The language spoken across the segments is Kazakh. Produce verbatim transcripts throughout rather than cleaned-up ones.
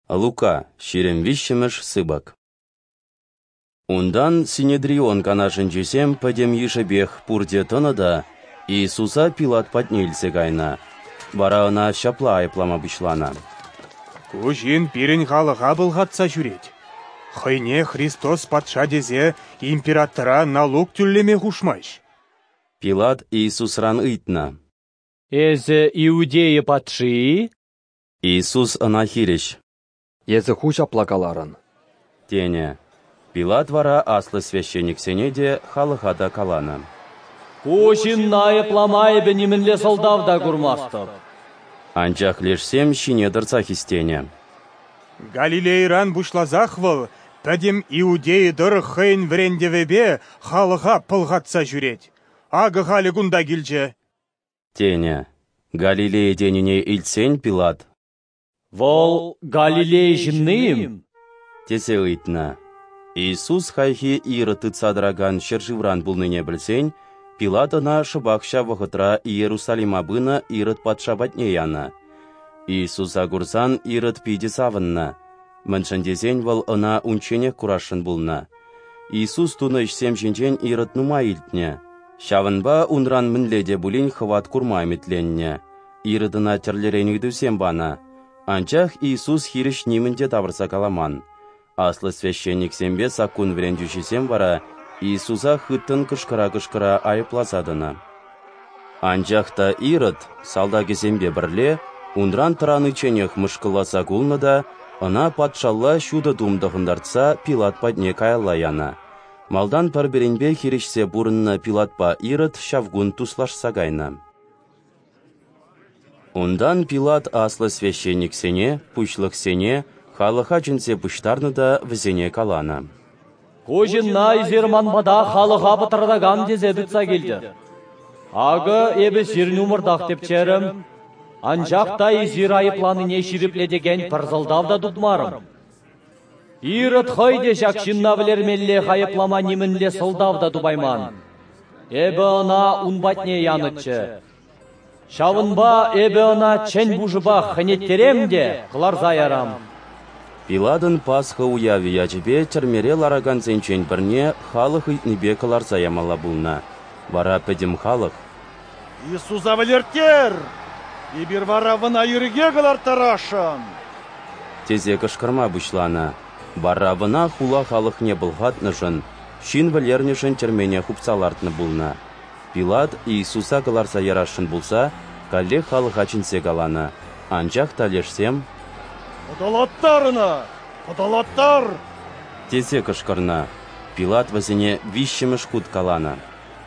Лука, ширемвищемеш сыбак. Ундан Синедрион канашын жесем падем ешебех пурде тынада, Иисуса Пилат патнелсе кайна. Бара ына шапла айплама бұшлана. Кужин пирен халыға бұлғатса жүрет. Хыйне Христос патша дезе императора налог түллеме хушмайш. Пилат Иисусран ыйтна. Эзі иудеи патши? Иисус ына хиреш. Езі хуш аплакаларын. Тене. Пилат вара аслы священник сенеде халыхада калана. Кушин найыпламай бенімінле солдавда курмастып. Анчах лешсем шине дырца хистене. Галилейран бушлазахвыл, пәдем иудеи дыр хыйн врендевебе халыға пылғатса жүрет. Ағы халі гунда келже. Тене. Галилея деніне илтсен Пилат. Вол Галилей жынныйым? Тесе ыйтна. Иисус хайхи ирыты цадраган шерживран булныне білсен, Пилатына шыбақша вғытра Иерусалима бына ирыт патша батне яна. Иисуса гурсан ирыт пиде савынна. Міншіндезен вал ына унчене курашын булна. Иисус туны ішсем жінжен ирыт нума илтне. Шавынба унран мінледе булин хват курмай метленне. Ирыдына терлеренігдусем бана. Анчах Иисус хириш нимінде табырса каламан. Аслы священник сембе сакун врендюшесем вара, Иисуса хыттын кышкыра-кышкыра айыпласадына. Анчахта ирыт, салдаги сембе бірле, ундран тұраны ченех мышкыласа кулнада, ына патшалла шуды думдығындартса Пилат падне каялла яна. Малдан парберенбе хиришсе бурынна Пилатпа ирыт шавгун туслашса гайна. Ундан Пилат аслы священник сене, пучлық сене, халыха жінсе пұштарны да візене калана. Кужин най зерманбада халыға бұтырдаган дезе бұтса келді. Ағы ебі зерін умырдақ деп черім, анжақта изер айыпланыне ширипледеген пырзылдавда дұдмарым. Ирыт хайде жақшынна білермелле хайыплама немінле сылдавда дұбайман. Эбі она унбатне янытчы. Шавынба эбі она чен бұжыба ханеттеремде қылар заярам. Пиладын Пасха уяви ячбе термере лараган зенчен бірне халық үйтнебе кылар заямала бұлна. Бара пәдім халық. Иисуса валертер! Ибір варавына юрге кылар тарашын! Тезе кышкырма бұшлана. Баравына хула халық не бұлғатнышын, шин валернішін термене хупсалартны бұлна. Пилат Иисуса кылар заярашын бұлса, калле халық ачынсе калана. Анчақ талешсем, Подалаттарына! Подалаттар! тезе кышкырна. Пилат вазіне вищеміш худ калана.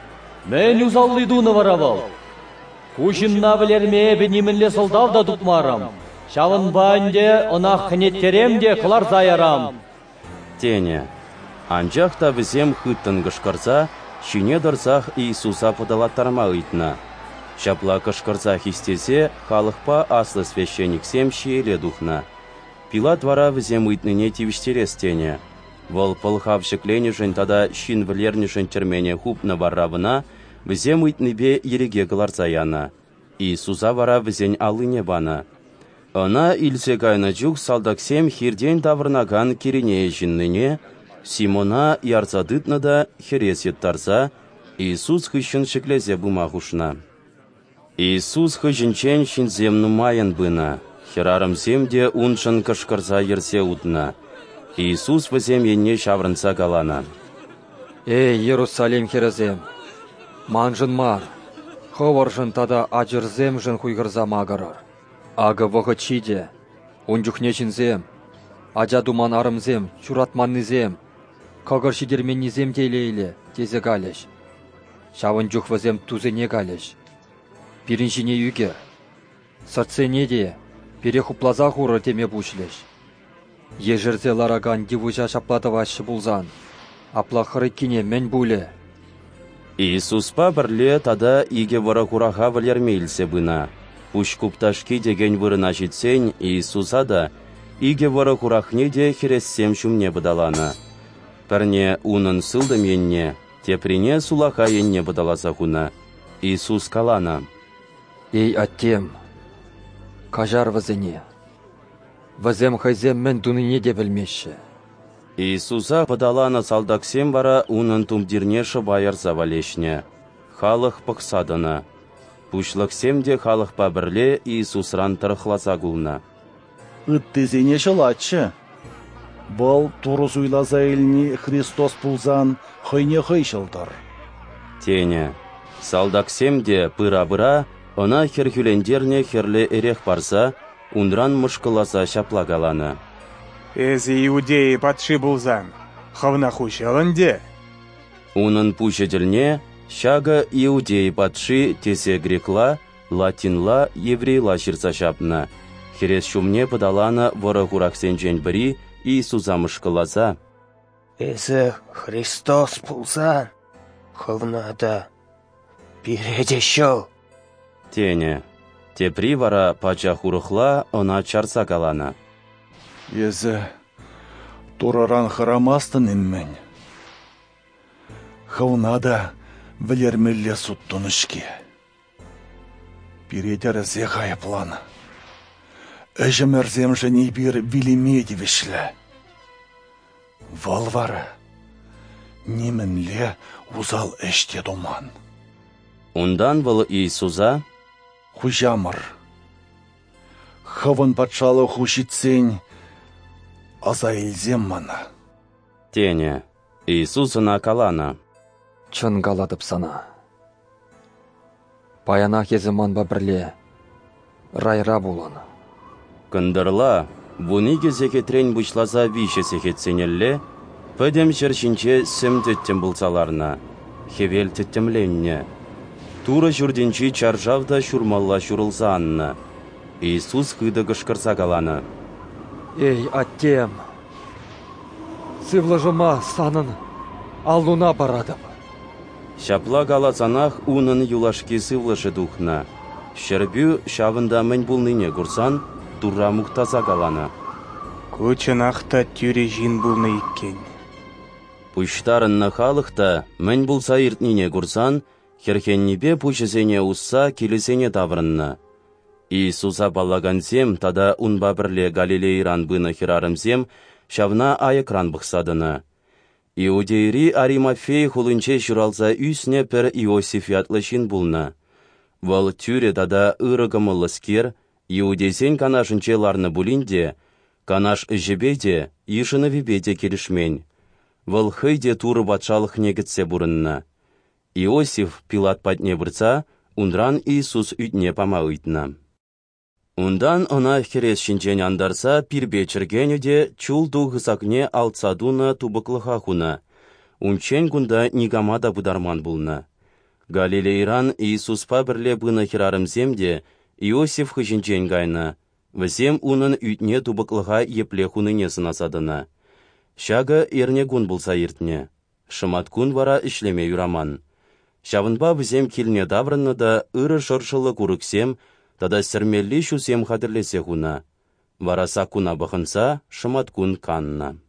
Мен узаллидуны варавал. Кушинна білерме бенімінле солдавда дұтмарам. Шавын банде, она хнеттеремде қылар заярам. Тене. Анчақта візем хыттын кышкырса, шине дырсақ Иисуса подалаттарма ыйтна. Шапла кышкырса хистесе, халықпа аслы священник сем шиеле духна. Пилат вара візем ыйтныне тивіштерестене. Вол пылхавшыкленішін тада шин вілернішін термене хупна барравына, візем ыйтныбе ереге кыларса яна. Иисуса вара візен алыне бана. Она илсе кайна жүк салдаксем хирден тавырнаган керене жинныне, Симона ярзадытна да хересет тарса, Иисус хыщын шеклезе бума хушна. Иисус хыщынчен шинзем нумайын бына, херарым семде уншын кышкырса ерсе утна. Иисус візем енне шаврынса калана. Эй, Иерусалим херезем, манжын мар, ховаржын тада ажырзем жын хуйгырза мағырыр. Ағы вғы чиде, унжухнечінзем, ажа думан арымзем, чуратманнызем, кагыр шидерменнизем тейлейле, тезе галеш. Шавын жүхвазем тузене галеш. Пириншине юге, сыртсене де, перехуплаза хуры теме бушлеш. Ежірзе лараган дивужа шаплатывашы булзан, аплахыры кине мен буле. Иисуспа бірле тада иге вара хураға валермейлсе бына. Пуш купташки деген вырына жетсен, Иисуса да иге вара хурахне де херессем шумне бадалана. Пәрне унын сылдым енне, теприне сулаха енне бадаласа хуна. Иисус калана. Эй, аттем, кажар вазыне. Вазем хайзем мен туныне де білмеші. Иисуса подалана салдаксем бара унын тумдирне шыбайыр завалешне. Халық пықсадына. Пушлықсем де халық пабірле Иисусран тұрықласа гулна. Үттезене шылатшы. Бұл турус уйлаза еліне Христос пулзан хойне хой шылдыр. Тене. Салдаксем де пыра-быра, она херхюлендерне херле эрех барса, ундран мышкыласа шаплагаланы. Эзі иудеи патшы булзан, хавна хушелінде. Унын пушеділне, шага иудеи патшы тесе грекла, латинла, еврейла шырса шапна. Херес шумне подалана вора хураксен жен бірі Иисуса мышкыласа. Эзі Христос булзан, хавнада биреде шо. Тене. Тепри вара пача хурыхла, она чарса калана. Езі тураран харамастын иммен. Хавнада білермелле суттынышке. Биредер зеғай планы. Әжімерзем жіне бір вилимеди вишлі. Валвары, неменле узал әште думан. Ундан был Иисуса. Хужамыр. Хавын патшалы хушитсен, аза елзем мана. Тене. Иисусына калана. Чын галадып сана. Паянақ езіман ба бірле, райра боланы. Кындырла, вуниге зекетрен бұшлаза више секетсенелле, пөдем жершінче сім түттім бұлсаларына, хевел түттімленне. Тура жүрденчі чаржавда шурмалла шурылса анна. Иисус қыды қышқырса каланы. Эй, аттем! Сывлажыма санын алуна барадым. Шапла галасанах унын юлашки сывлашы духна. Шербю шавында мен булныне курсан, турра муқтаса каланы. Көчін ақта тюре жин булны иккен. Пуштарынна халықта мен булса иртнине курсан, херхеннебе пучесене усса келесене таврынна. Иисуса балагансем, тада унба бірле Галилейран бына хирарымсем, шавна айыкран бұқсадыны. Иудейри Аримафей хулынче шуралса үсне пір Иосиф ятлышын булна. Вал тюре тада ырыгымылыскер, иудейсен канашынчеларны булинде, канаш жебеде, ишыны вибеде келішмен. Вал хыйде туры батшалық негітсе бұрынна. Иосиф Пилат патне бұрца, ундран Иисус үтне пама үйтна. Ундан она херес шинчен андарса пирбе чергенеде чулду гысакне алтсадуна тубыклыха хуна. Унчен гунда нигамада бударман булна. Галилейран Иисуспа бірле бына хирарымземде Иосиф хышинчен гайна. Візем унын үтне тубыклыха епле хуныне сынасадына. Шага ерне гун булса ертне. Шымат кун вара ишлеме юраман. Шавынба візем келне даврынны да ыры шыршылы курыксем, тада сірмелли шусем хадырлесе хуна. Вараса куна бұхынса, шымат кун канна.